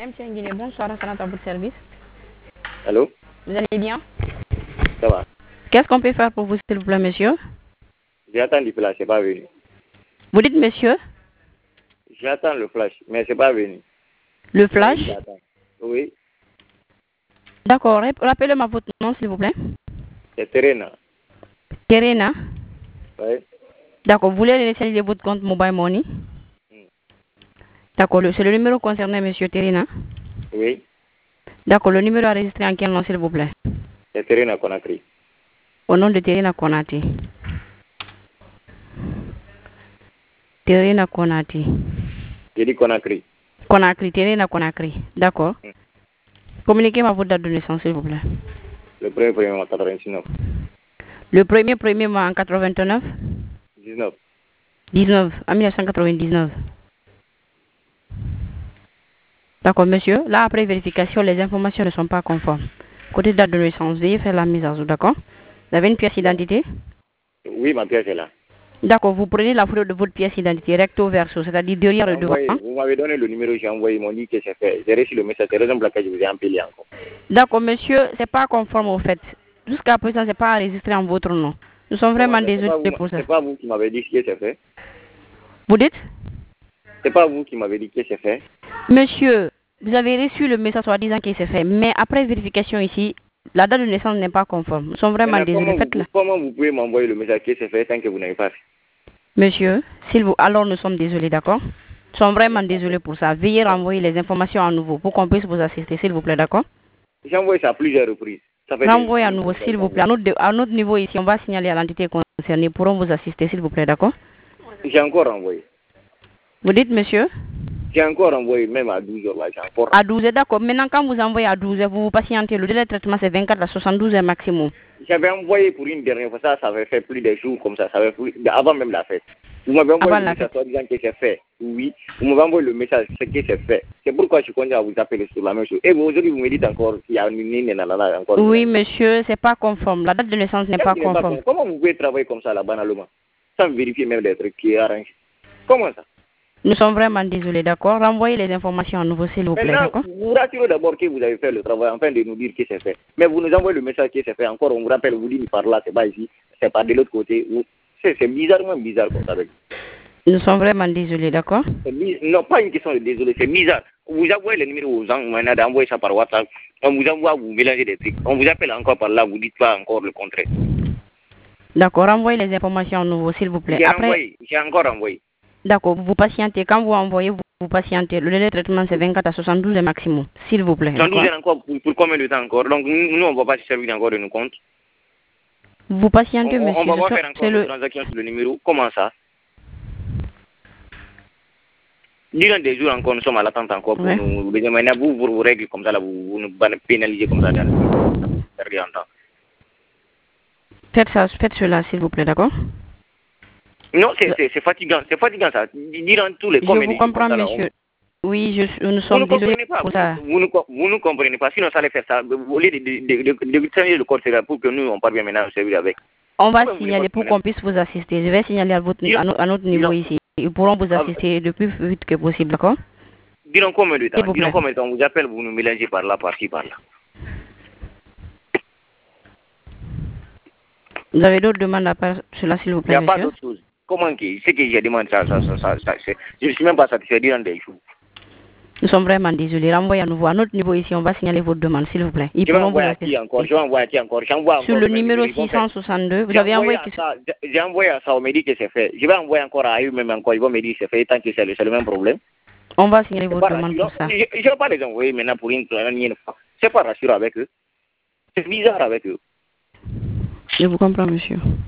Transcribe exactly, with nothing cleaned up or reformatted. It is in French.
M C Nguiné, bonsoir, Rassanat à votre service. Allô? Vous allez bien? Ça va. Qu'est-ce qu'on peut faire pour vous, s'il vous plaît, monsieur? J'attends du flash, c'est pas venu. Vous dites monsieur? J'attends le flash, mais c'est pas venu. Le flash? Oui. D'accord, rappelez-moi votre nom, s'il vous plaît. C'est Terena. Terena? Oui. D'accord, vous voulez initialiser votre compte Mobile Money? Mm. D'accord, c'est le numéro concerné, monsieur Terena? Oui. D'accord, le numéro enregistré en quel nom, s'il vous plaît? C'est Terena Conakry. Au nom de Terena Konati. Terena Konati. J'ai dit Conakry. Conakry, Terena Conakry. D'accord. Mm. Communiquez-moi votre date de naissance, s'il vous plaît. Le premier premier en quatre-vingt-dix-neuf. Le premier premier mois en quatre-vingt-neuf? dix-neuf. dix-neuf, en mille neuf cent quatre-vingt-dix-neuf. D'accord, monsieur. Là, après vérification, les informations ne sont pas conformes. Côté date de naissance, veuillez faire la mise à jour, d'accord? Vous avez une pièce d'identité? Oui, ma pièce est là. D'accord, vous prenez la photo de votre pièce d'identité recto verso, c'est-à-dire derrière le devant. Vous m'avez donné le numéro, j'ai envoyé, ils m'ont dit que c'est fait. J'ai reçu le message, c'est la raison pour laquelle je vous ai empilé encore. D'accord, monsieur, c'est pas conforme au fait. Jusqu'à présent, c'est pas enregistré en votre nom. Nous sommes vraiment désolés pour ça. C'est pas vous qui m'avez dit que c'est fait. Vous dites? C'est pas vous qui m'avez dit que c'est fait. Monsieur, vous avez reçu le message en disant que c'est fait, mais après vérification ici, la date de naissance n'est pas conforme. Nous sommes vraiment désolés. Comment, comment vous pouvez m'envoyer le message que c'est fait tant que vous n'avez pas fait? Monsieur, s'il vous... alors nous sommes désolés, d'accord? Nous sommes vraiment désolés pour ça. Veuillez renvoyer les informations à nouveau pour qu'on puisse vous assister, s'il vous plaît, d'accord? J'ai envoyé ça à plusieurs reprises. Renvoyez à nouveau, s'il vous plaît. À notre, à notre niveau ici, on va signaler à l'entité concernée. Pourront vous assister, s'il vous plaît, d'accord? J'ai encore envoyé. Vous dites, monsieur? J'ai encore envoyé, même à douze heures, là, j'ai encore... À douze heures, d'accord. Maintenant, quand vous envoyez à douze heures, vous vous patientez. Le délai de traitement, c'est vingt-quatre à soixante-douze heures maximum. J'avais envoyé pour une dernière fois, ça, ça avait fait plus de jours comme ça, ça avait plus... avant même la fête. Vous m'avez envoyé le message en disant que c'est fait. Oui. Vous m'avez envoyé le message, c'est que c'est fait. C'est pourquoi je continue à vous appeler sur la même chose. Et vous, aujourd'hui, vous me dites encore qu'il y a une ligne encore... Oui, monsieur, c'est pas conforme. La date de naissance n'est pas conforme. Comment vous pouvez travailler comme ça, là, banalement, sans vérifier même des trucs qui arrangent? Comment ça? Nous sommes vraiment désolés, d'accord? Renvoyez les informations à nouveau, s'il vous plaît, d'accord? Vous vous rassurez d'abord que vous avez fait le travail, afin de nous dire que c'est fait. Mais vous nous envoyez le message que c'est fait. Encore, on vous rappelle, vous dites par là, c'est pas ici, c'est pas de l'autre côté. C'est bizarrement bizarre comme ça. Nous sommes vraiment désolés, d'accord? Non, pas une question de désolé, c'est bizarre. Vous envoyez le numéro aux gens, on a envoyé ça par WhatsApp. On vous envoie, vous mélangez des trucs. On vous appelle encore par là, vous dites pas encore le contraire. D'accord, renvoyez les informations à nouveau, s'il vous plaît. J'ai Après... envoyé, j'ai encore envoyé. D'accord, vous patientez. Quand vous envoyez, vous, vous patientez. Le délai de traitement, c'est vingt-quatre à soixante-douze heures maximum, s'il vous plaît. soixante-douze heures encore, pour, pour combien de temps encore? Donc, nous, nous on ne va pas se servir encore de nos comptes. Vous patientez, on, monsieur. On va pas faire encore une le... transaction sur le numéro. Comment ça? Durant des jours encore, nous sommes à l'attente encore pour ouais. nous. Maintenant, vous, vous vous réglez comme ça, là, vous, vous nous pénalisez comme ça. Perdez en temps. Faites, ça, faites cela, s'il vous plaît, d'accord? Non, c'est fatigant, c'est fatigant ça. Durant tous les Je vous comprends, ça, monsieur. On... Oui, je, nous sommes vous désolés pas, pour ça. Vous ne vous, nous comprenez pas. Sinon, ça allait faire ça. Au lieu de, de, de, de, de changer le code, c'est pour que nous, on parvienne maintenant à servir avec. On va Pourquoi signaler pour qu'on puisse vous assister. Je vais signaler à, votre, à, no, à notre niveau non. ici. Ils pourront vous assister le plus vite que possible, d'accord? Disons combien de temps? Disons combien de temps on vous appelle, vous nous mélangez par là, par ci, par là. Vous avez d'autres demandes à part cela, s'il vous plaît, Il n'y a monsieur? pas d'autre chose. Comment que ce que j'ai demandé, ça, ça, ça, ça, ça je ne suis même pas satisfait durant des jours. Nous sommes vraiment désolés. Renvoyez à nouveau. À notre niveau ici, on va signaler votre demande, s'il vous plaît. Ils je vais envoyer à qui encore? Je vais envoyer à qui encore? encore Sur le numéro six cent soixante-deux, vous avez envoyé... J'ai envoyé à ça, on me dit que c'est fait. Je vais envoyer encore à eux-mêmes encore, ils vont me dire que c'est fait, tant que c'est le, le même problème. On va signaler votre demande pour ça. Je ne vais pas les envoyer maintenant pour une première fois. C'est pas rassurant avec eux. C'est bizarre avec eux. Je vous comprends, monsieur.